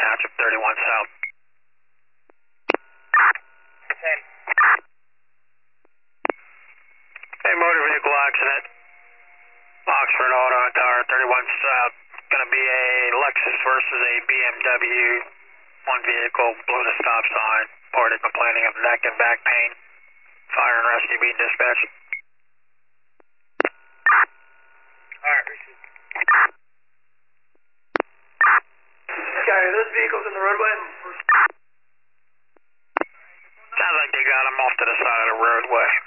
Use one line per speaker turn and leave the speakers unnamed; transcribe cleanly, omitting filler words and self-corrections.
Township 31 South.
Same.
Hey, motor vehicle accident. Oxford Auto Tower 31 South. Gonna be a Lexus versus a BMW. One vehicle blew the stop sign. Party complaining of neck and back pain. Fire and rescue being dispatched.
Alright, receive.
Sky, are those vehicles in the roadway?
Sounds like they got them off to the side of the roadway.